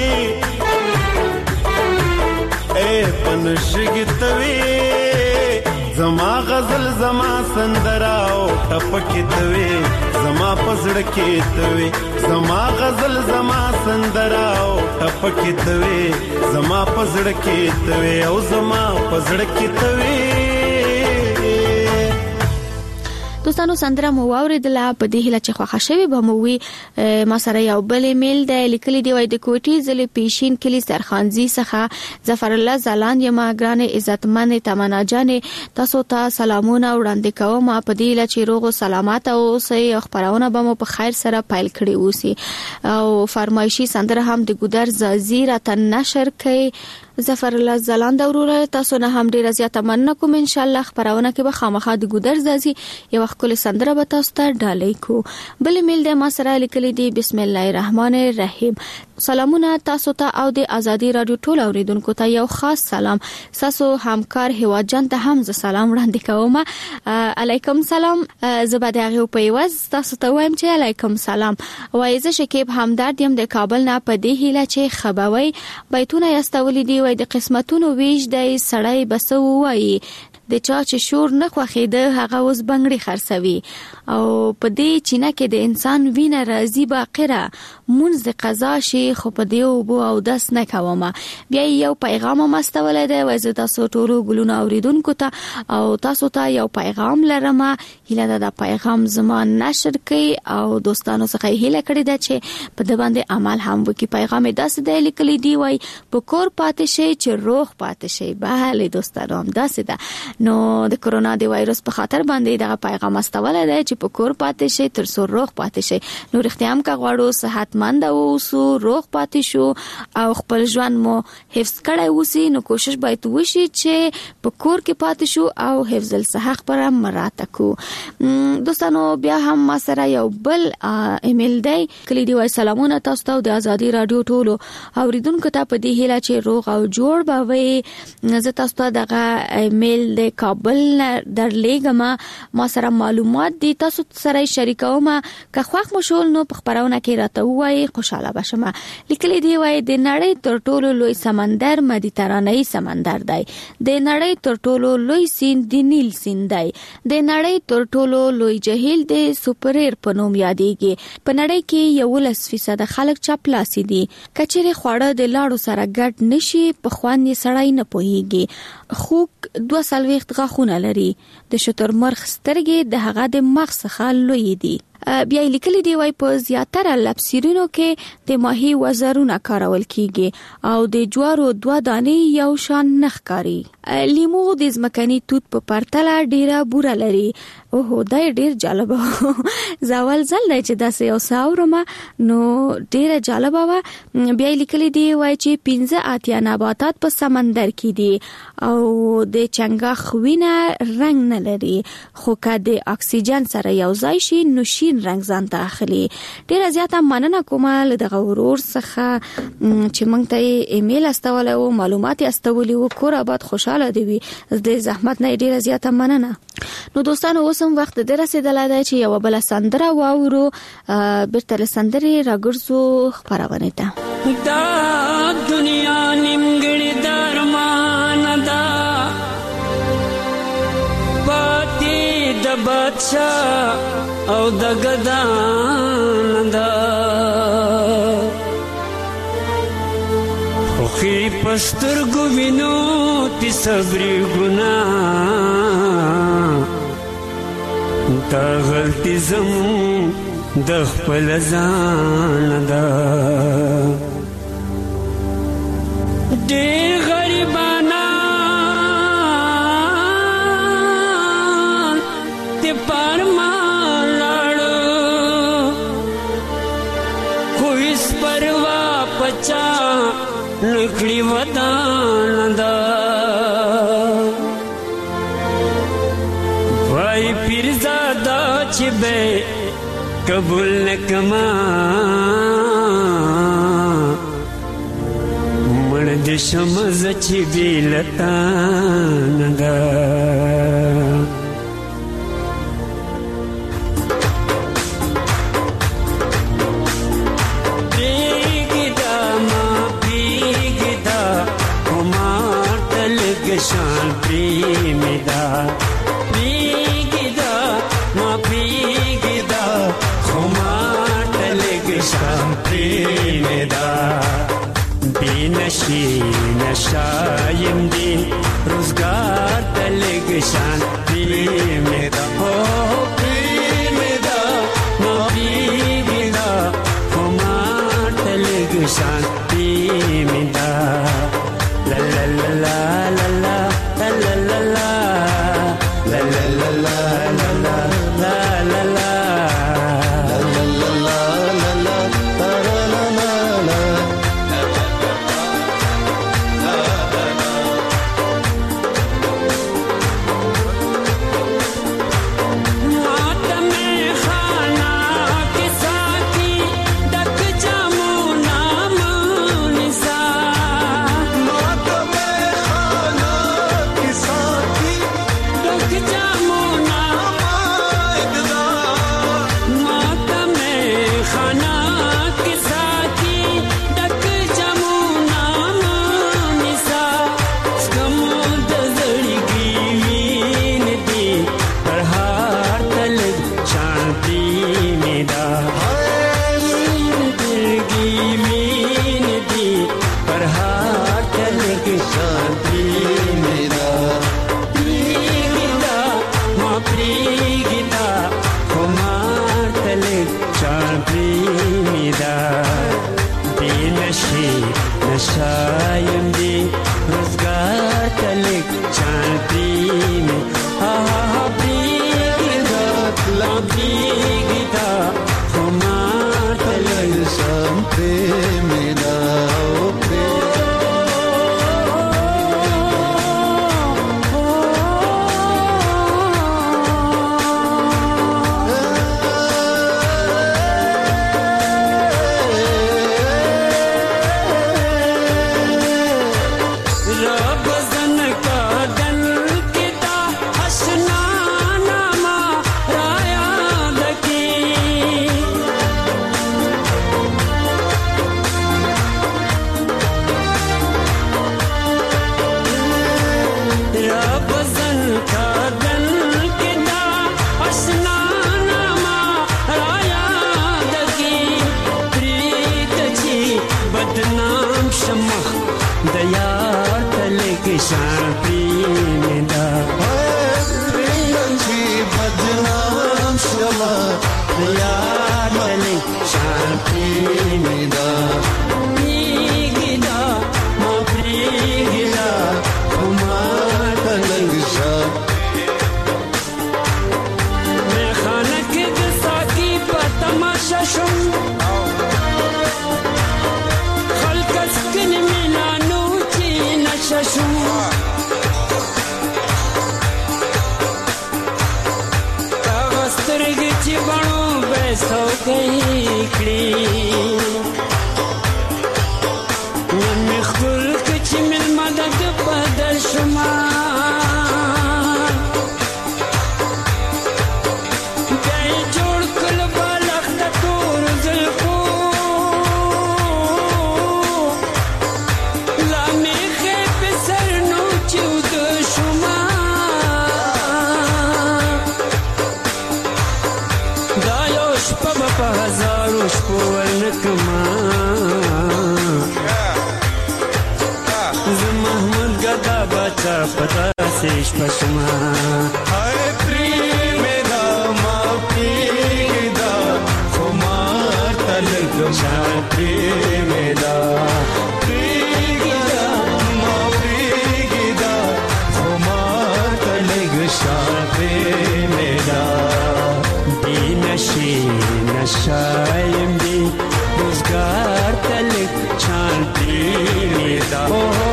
N: پنشګتوي زما غزل زما سندراو ټپکتوي زما پزړ کېتوي زما غزل زما سندراو ټپکتوي زما پزړ کېتوي او زما پزړ کېتوي
M: دوستانو سندره مو واوریدله په دې هیله چې خوښه شوي به مو وي ما سره یو بل ایمیل دی لیکلی دی وای د کوټي ضلع پیشین کلی سرخانزي څخه ظفر الله زلان یم ګران عزتمن تمنا جان تاسو ته سلامونه وړاندې کوم په دې هیله چې روغ او سلامت اوسئ خبرونه به مو په خیر سره پایل کړي اوسي او فرمایشي سندره هم د ګودر زازی را تن نشر کړي ظفر الله زلان د وروره تاسو نه هم ډیر زیاته مننه کوم ان شاء الله خبرونه کې به خامخا د ګودر زازی یو خپل سندره به تاسو ته ډالې کو بل میل د ما سره لیکلي دی بسم الله الرحمن الرحیم سلامونه تاسو ته او د ازادي رادیو ټول اوریدونکو ته یو خاص سلام تاسو همکار هوا جان ته هم ز سلام وړاندې کوم علیکم سلام زبده غو پیوز تاسو ته وایم چې علیکم سلام وایزه شکیب همدرد يم د کابل نه په دې هیله چې خبروي بیتونه یستولې دی وای د قسمتونو ویش دی سړی بسو وای د چا چې شور نه خوخیده هغه اوس بنگړي خرڅوي او په دې چینه کې د انسان وینه راځي باقره مونږ د قضا شي خو په دې او بو او داس نه کومه بیا یو پیغام مستولې دی وای زه تاسو ټولو ګلونه اوریدونکو ته او تاسو ته یو پیغام لرم هیله د پیغام زمان نشر کړي او دوستانو څخه هیله کړی ده چې په د باندې عمل هم وکي پیغام داسې دی لیکلی دی وای په کور پاتې شي چې روغ پاتې شي bale دوستانو هم داسې ده نو د کرونا د وایرس په خاطر باندې دغه پیغام استوله دی چې په کور پاتې شي تر څو روغ پاتې شي نو رښتیا هم کا غواړو صحتمند اوسو روغ پاتې شو او خپل ژوند مو حفظ کړی اوسي نو کوشش باید وشي چې په کور کې پاتې شو او حفظ الصحه پر مراته کو دوستانو بیا هم ما سره یو بل ایمیل دی کلی دی وای سلامونه تاسو ته د ازادي رادیو ټولو اوریدونکو ته په دې هیله چې روغ او جوړ به وي زه تاسو ته دغه ایمیل د کابل در لګما ما سره معلومات دي تاسو سره شریکوم که خوښ مشول نو په خبرونه کې راته وای خوشاله بشم لیکلي دی وای د نړۍ تر ټولو لوی سمندر مدیترانه‌ای سمندر دی د نړۍ تر ټولو لوی سیند د نیل سیند دی د نړۍ تر ټولو لوی جهیل د سوپریر په نوم یادېږي په نړۍ کې یو لس فیصد خلک چاپلاسي دي کچېره خوړه د لاړو سره ګډ نشي په خوان یې سړی نه پوهیږي خوک دوه سلويخت غاخونه لري د شترمرغ سترګې د هغه د مغز څخه لوی دي بیا لیکلي دی وای په زیاتره لپسیرونو کې د ماهی وزرونه کارول کیږي او د جوارو دوه دانې یو شان نخکاری لیمو د ځمکني توت په پرتله ډیره بوره لري اوه دا ډیر جالب زاول زل دی چې داسې یو ساورما نو ډیره جالب و بیا لیکلي دی وای چې پنځه اتیا نباتات په سمندر کې دي او د چنګاخ وینه رنگ نه لري خو که د اکسیجن سره یو ځای شي نو شین رنگ ځان ته اخلي ډیره زیاته مننه کوم له دغه ورور څخه چې مونږ ته ایمیل استول او معلومات استولي او کور آباد خوشاله دی وي د زحمت نه ډیره زیاته مننه نو دوستانو اوسم وخت د رسیدلای دی چې یو بل سندره واورو بیرته سندري راګرځو خبرونه ته دا دنیا نیمګړې
O: بادشاہ او د ګدان دا خوخي پسترګو وینو تی صبري ګناه تا غلطي زمون د خپل ځان دا ډېر غریبانا ته پرما لاړو کوئی پروا پچا نکړي ودان دا وای پیرزادا چې به قبول نکما مرد شمز چې بیلتان دا بیگدا ما بیگدا کمار تلگ شان پریمدا بیگدا ما بیگدا کمار تلگ شان پریمدا بینشی نشایم دی روزگار تلگ شان پریمدا ہو پریمدا ما پریمدا کمار تلگ شان پریمدا لا لا لا لا لا لا لا لا لا لا لا لا لا لا لا لا لا نشایم دی روزگار تلک چان پریم آها پریگدا لا پریگدا خمار تلک چان پریم دا څه پتا سیش پښما
K: هاي پریمدا ما پریدا خو ما تلګ شان پریمدا پریدا ما پریدا خو ما تلګ شان پریمدا
O: دی نشي نشایم دی روزګار تلګ شان پریمدا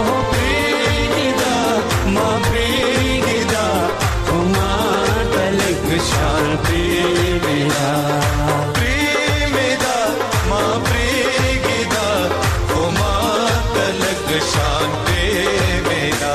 K: ما پریږدا خو ما تلګ شان پریږدا پریږدا ما پریږدا خو ما تلګ شان پریږدا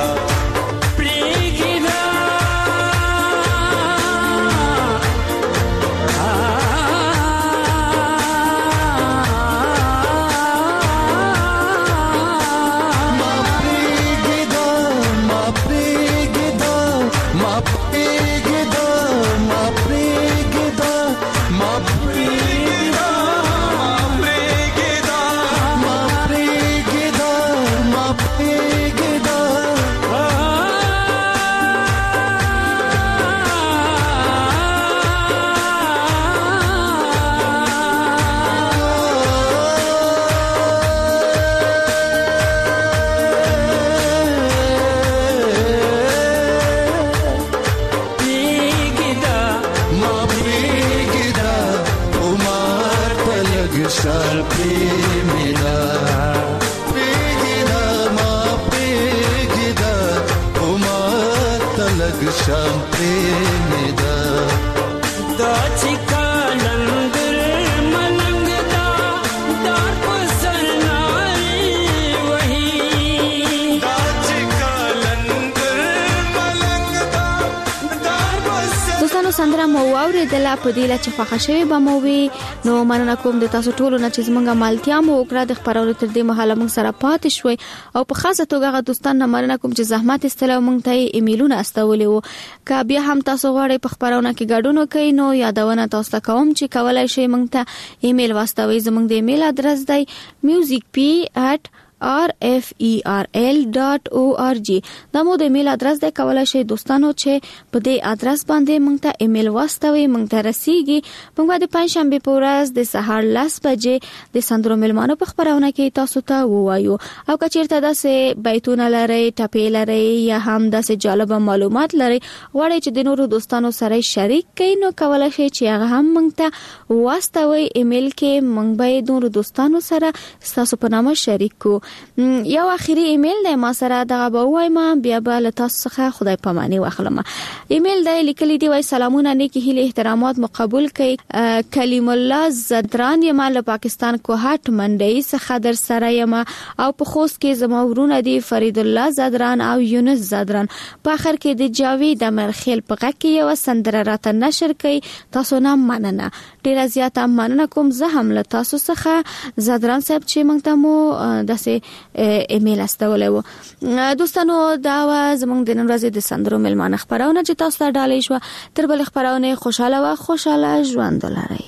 M: سندره مو واوریدله په دې لا چې خوښه شوې به مو وي نو مننه کوم د تاسو ټولو نه چې زموږ مالتیا مو وکړه د خبرونو تر دې مهاله موږ سره پاتې شوي او په خاصه توګه غو دوستان نه مننه کوم چې زحمت استلو موږ ته ایمیلونه استولې وو که بیا هم تاسو غواړئ په خبرونه کې ګډون وکړئ نو یادونه تاسو ته کوم چې کولای شئ موږ ته ایمیل واستوي زموږ د ایمیل ادرس دی music p at r f e r l dot org دا مو د ایمیل ادرس دی کولای شئ دوستانو چې په دې ادرس باندې موږ ته ایمیل واستوي موږ ته رسیږي موږ د پنځشنبه په ورځ د سهار لس بجې د سندرو ملمانو په خبرونه کې تاسو ته ووایو او که چیرته داسې بیتونه لري ټپې لري یا هم داسې جالب معلومات لري غواړئ چې د نورو دوستانو سره شریک کړئ نو کولای شئ چې هغه هم موږ ته واستوي ایمیل کې موږ به د نورو دوستانو سره تاسو په نامه شریک کو یو اخیری ایمیل دی ما سره دغه به وایم بیا به له تاسو څخه خدای پاماني واخلم ایمیل دی لیکلی دی وای سلامونه نیکی هیله احترامات مقبول کړئ کلیم الله زدران یم له پاکستان کوهات منډي څخه در سره یم او په خوست کې زما ورونه دي فرید الله زدران او یونس زدران په اخر کې د جاوید امرخیل په غږ کې یو سندره راته نشر کړي تاسو نه مننه ډیر زیاته مننه کوم زه هم له تاسو څخه زدران صاحب چې موږ ته مو داسې ایمیل استولې وو دوستانو دا زموږ د نن ورځې د سندرو ملمانه خبرونه چې تاسو ته ډالې شو تر بل خبرونه خوشاله و خوشاله ژوند ولرئ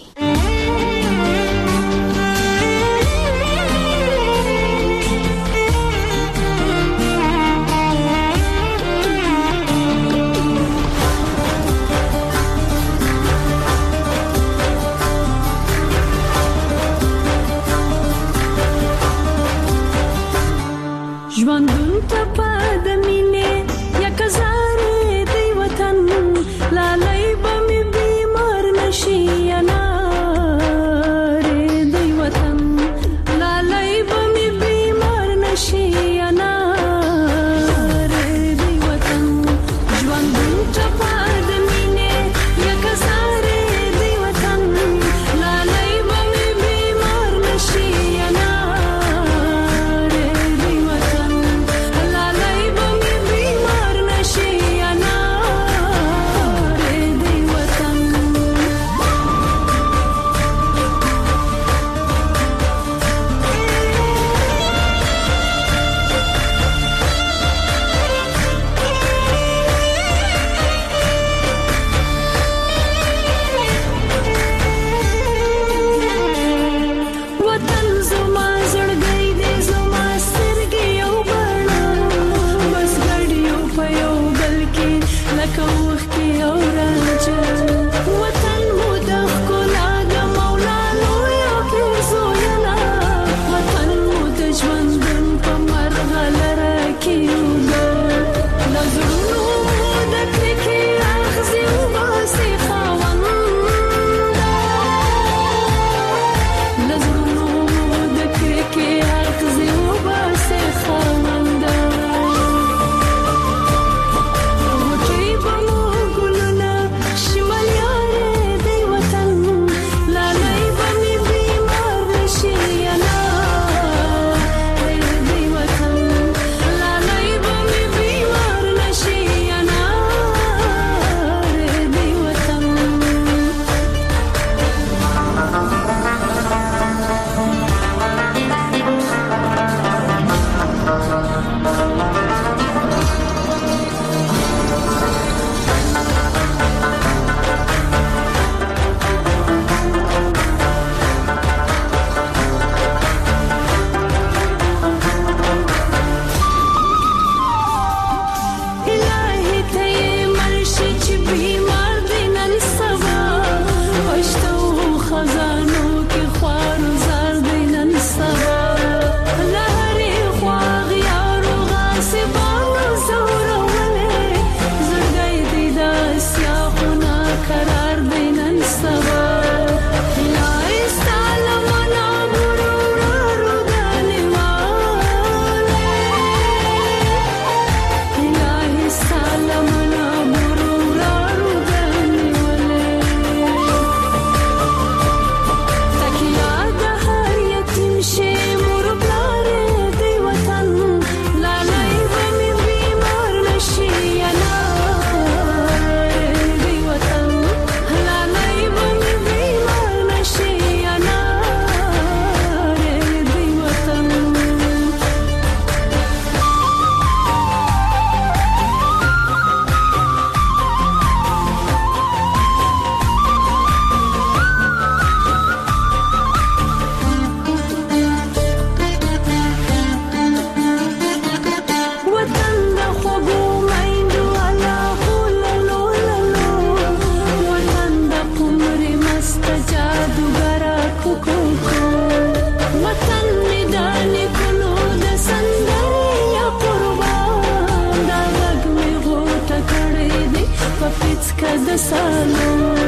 L: ژوندون ته پد مینه یک زاره دی وطن لالای به می بیمار نشي انار دی وطن لالای به می بیمار نشي انار دی وطن ژوندون ته پد مینه یک زاره دی وطن لالای به می بیمار نشي انار دی وطن مثالو